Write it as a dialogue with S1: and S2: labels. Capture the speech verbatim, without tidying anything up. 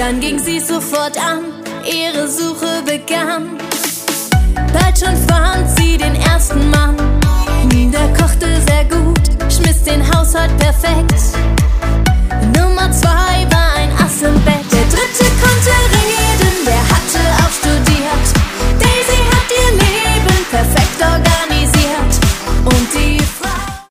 S1: Dann ging sie sofort an, ihre Suche begann. Bald schon fand sie den ersten Mann, der kochte selbst